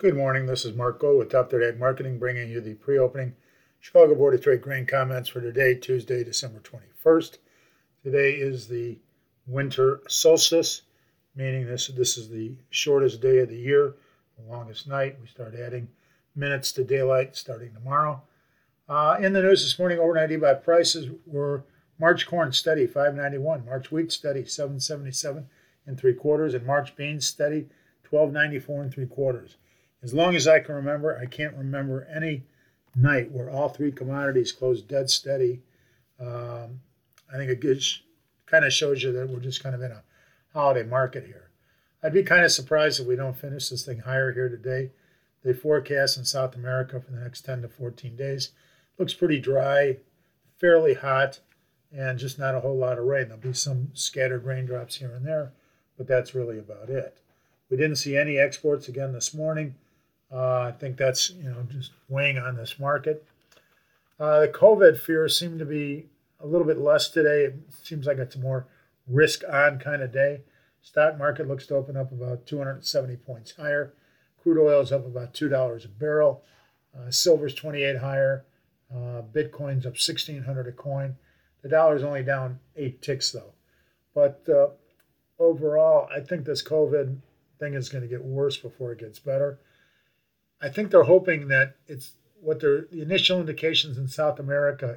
Good morning. This is Mark Gold with Top 30 Ag Marketing, bringing you the pre-opening Chicago Board of Trade grain comments for today, Tuesday, December 21st. Today is the winter solstice, meaning this is the shortest day of the year, the longest night. We start adding minutes to daylight starting tomorrow. In the news this morning, overnight eBuy prices were March corn steady, $5.91. March wheat steady, $7.77 3/4, and March beans steady, $12.94 3/4. As long as I can remember, I can't remember any night where all three commodities closed dead steady. I think it kind of shows you that we're just kind of in a holiday market here. I'd be kind of surprised if we don't finish this thing higher here today. They forecast in South America for the next 10 to 14 days. Looks pretty dry, fairly hot, and just not a whole lot of rain. There'll be some scattered raindrops here and there, but that's really about it. We didn't see any exports again this morning. I think that's just weighing on this market. The COVID fears seem to be a little bit less today. It seems like it's a more risk-on kind of day. Stock market looks to open up about 270 points higher. Crude oil is up about $2 a barrel. Silver's 28 higher. Bitcoin's up 1,600 a coin. The dollar's only down 8 ticks though. But overall, I think this COVID thing is going to get worse before it gets better. I think they're hoping that it's the initial indications in South Africa,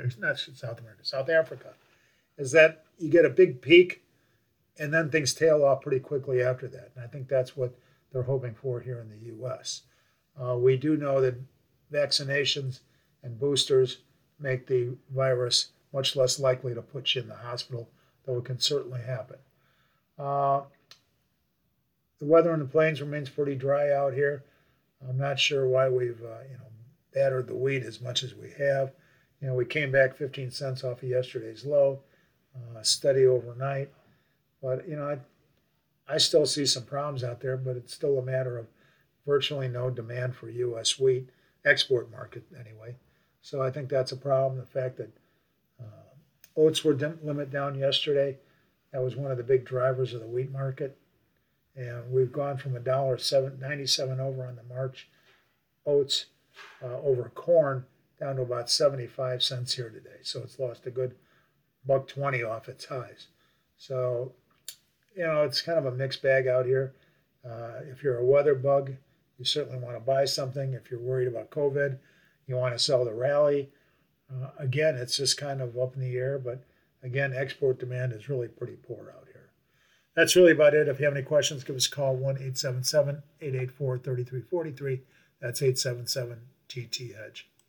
is that you get a big peak and then things tail off pretty quickly after that. And I think that's what they're hoping for here in the U.S. We do know that vaccinations and boosters make the virus much less likely to put you in the hospital, though it can certainly happen. The weather in the plains remains pretty dry out here. I'm not sure why we've battered the wheat as much as we have. We came back 15 cents off of yesterday's low, steady overnight. But I still see some problems out there, but it's still a matter of virtually no demand for U.S. wheat, export market anyway. So I think that's a problem. The fact that oats were limit down yesterday, that was one of the big drivers of the wheat market. And we've gone from $1.97 over on the March oats over corn down to about 75 cents here today. So it's lost a good $1.20 off its highs. So, it's kind of a mixed bag out here. If you're a weather bug, you certainly want to buy something. If you're worried about COVID, you want to sell the rally. Again, it's just kind of up in the air. But again, export demand is really pretty poor out here. That's really about it. If you have any questions, give us a call, 1-877-884-3343. That's 877-TT-HEDGE.